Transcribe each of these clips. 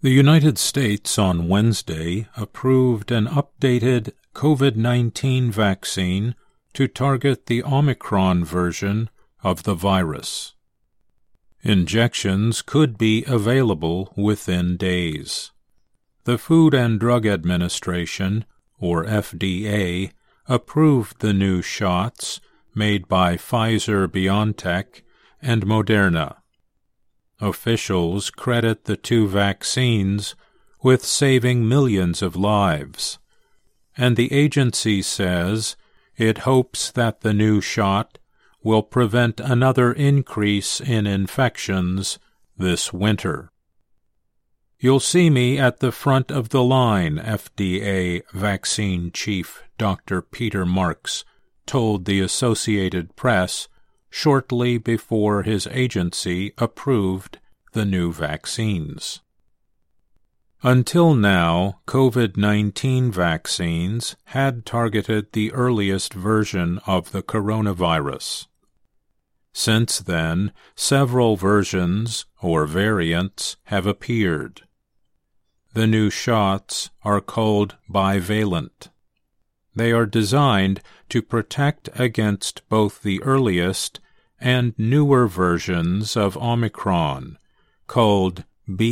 The United States on Wednesday approved an updated COVID-19 vaccine to target the Omicron version of the virus. Injections could be available within days. The Food and Drug Administration, or FDA, approved the new shots made by Pfizer-BioNTech and Moderna. Officials credit the two vaccines with saving millions of lives, and the agency says it hopes that the new shot will prevent another increase in infections this winter. You'll see me at the front of the line, FDA vaccine chief Dr. Peter Marks told the Associated Press shortly before his agency approved the new vaccines. Until now, COVID-19 vaccines had targeted the earliest version of the coronavirus. Since then, several versions or variants have appeared. The new shots are called bivalent. They are designed to protect against both the earliest and newer versions of Omicron, called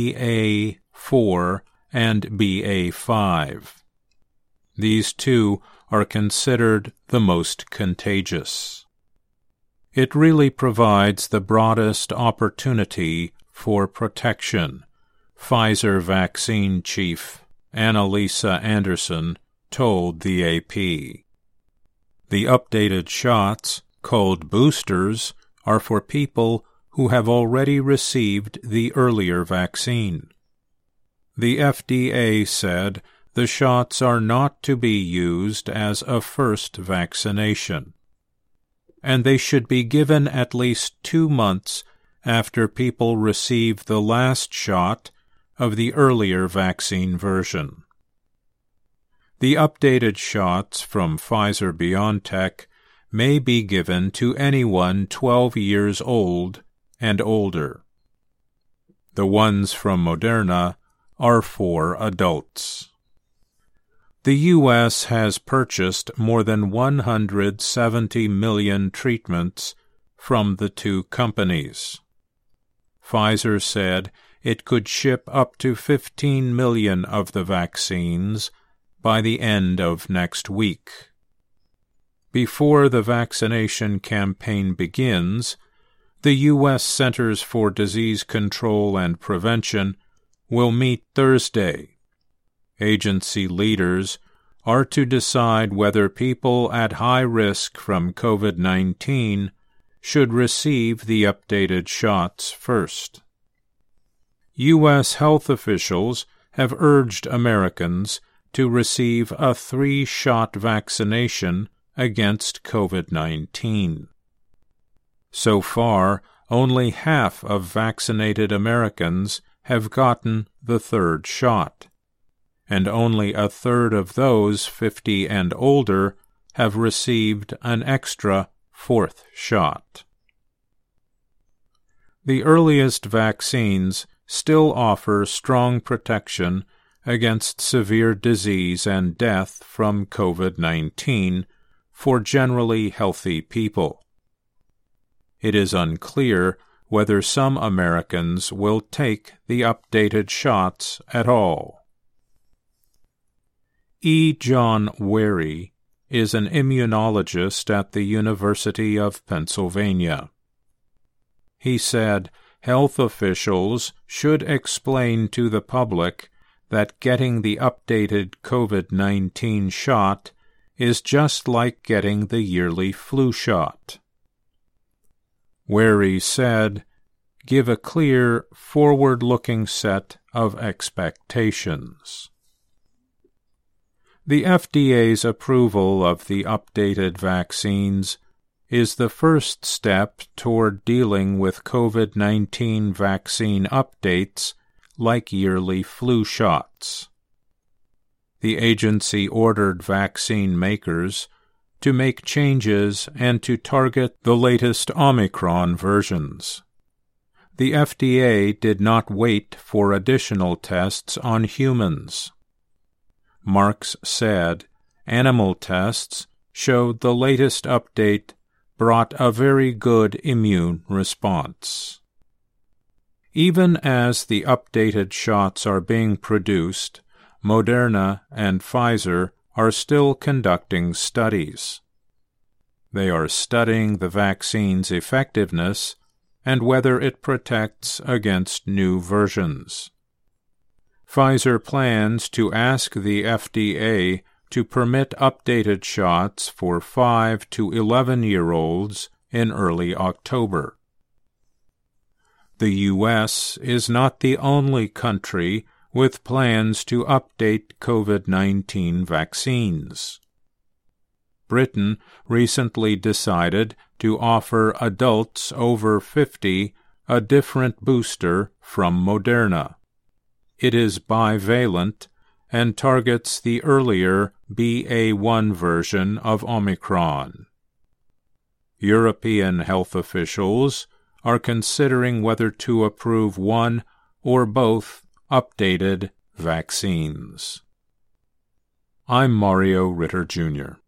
BA.4 and BA.5. These two are considered the most contagious. It really provides the broadest opportunity for protection, Pfizer vaccine chief Annalisa Anderson told the AP. The updated shots, called boosters, are for people who have already received the earlier vaccine. The FDA said the shots are not to be used as a first vaccination, and they should be given at least 2 months after people receive the last shot of the earlier vaccine version. The updated shots from Pfizer-BioNTech may be given to anyone 12 years old and older. The ones from Moderna are for adults. The U.S. has purchased more than 170 million treatments from the two companies. Pfizer said it could ship up to 15 million of the vaccines by the end of next week. Before the vaccination campaign begins, the U.S. Centers for Disease Control and Prevention will meet Thursday. Agency leaders are to decide whether people at high risk from COVID-19 should receive the updated shots first. U.S. health officials have urged Americans to receive a 3-shot vaccination against COVID-19. So far, only half of vaccinated Americans have gotten the 3rd shot, and only a third of those 50 and older have received an extra 4th shot. The earliest vaccines still offer strong protection against severe disease and death from COVID-19 for generally healthy people. It is unclear whether some Americans will take the updated shots at all. E. John Wherry is an immunologist at the University of Pennsylvania. He said health officials should explain to the public that getting the updated COVID-19 shot is just like getting the yearly flu shot. Wherry said, "Give a clear, forward-looking set of expectations." The FDA's approval of the updated vaccines is the first step toward dealing with COVID-19 vaccine updates like yearly flu shots. The agency ordered vaccine makers to make changes and to target the latest Omicron versions. the FDA did not wait for additional tests on humans. Marks said animal tests showed the latest update brought a very good immune response. Even as the updated shots are being produced, Moderna and Pfizer are still conducting studies. They are studying the vaccine's effectiveness and whether it protects against new versions. Pfizer plans to ask the FDA to permit updated shots for 5 to 11-year-olds in early October. The U.S. is not the only country with plans to update COVID-19 vaccines. Britain recently decided to offer adults over 50 a different booster from Moderna. It is bivalent and targets the earlier BA.1 version of Omicron. European health officials are considering whether to approve one or both updated vaccines. I'm Mario Ritter, Jr.